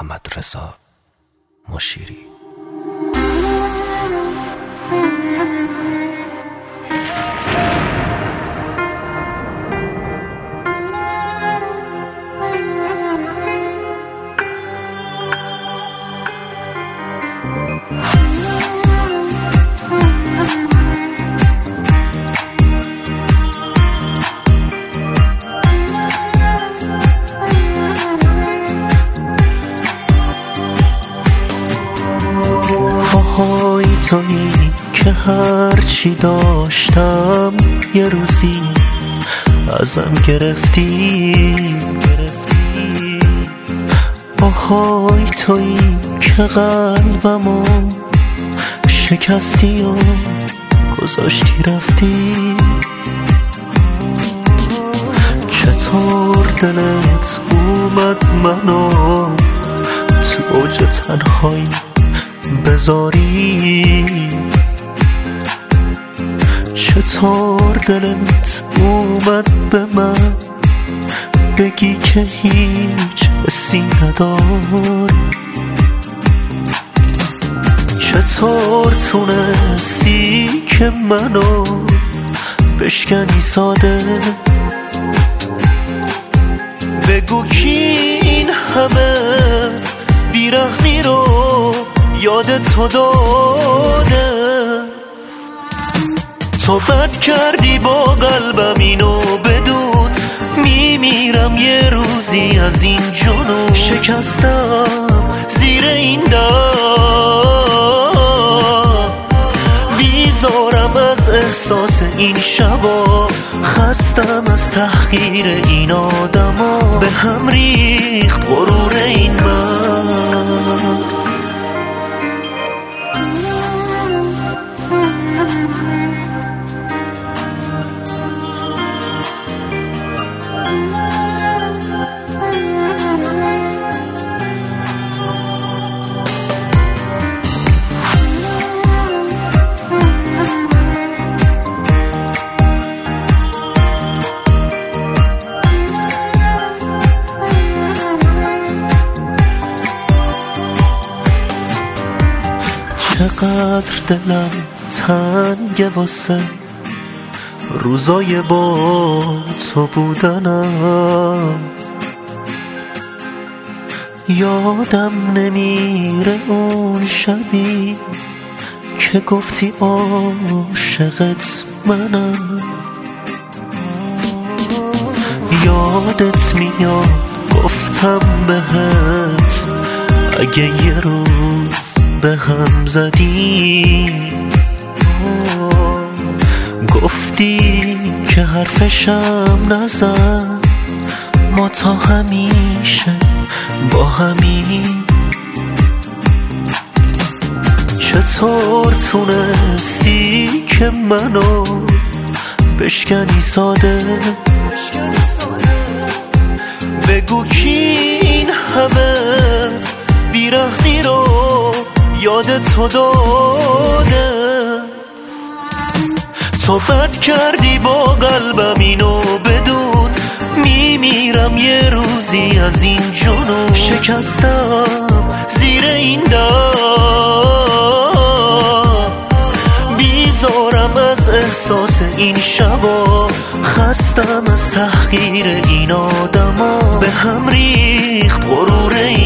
محمدرضا مشیری. پاهای تویی که هرچی داشتم یه روزی ازم گرفتی. پاهای تویی که قلبمو شکستی و گذاشتی رفتی. چطور دلت اومد منو تو اوج تنهایی بذاری؟ چطور دلت اومد به من بگی که هیچ حسی نداری؟ چطور تونستی که منو بشکنی ساده؟ بگو کی این همه بیرحمی رو یاد تو داده؟ تو بد کردی با قلبم اینو بدون، میمیرم یه روزی از این جنون. شکستم زیر این دار، بیزارم از احساس این شبا، خستم از تحقیر این آدما. به هم ریخت غرور این مرد. چقدر دلم تنگه واسه روزای با تو بودنم. یادم نمیره اون شبی که گفتی عاشقت منم. یادت میاد گفتم بهت اگه یه روز به هم زدی، گفتی که حرفشم نزن، ما تا همیشه با همین. چطور تونستی که منو بشکنی ساده؟ بگو کی این همه بیرحمی رو یاد تو داده؟ تو بد کردی با قلبم اینو بدون، میمیرم یه روزی از این جنون. شکستم زیر این دار، بیزارم از احساس این شبا، خستم از تحقیر این آدما. به هم ریخت غرور این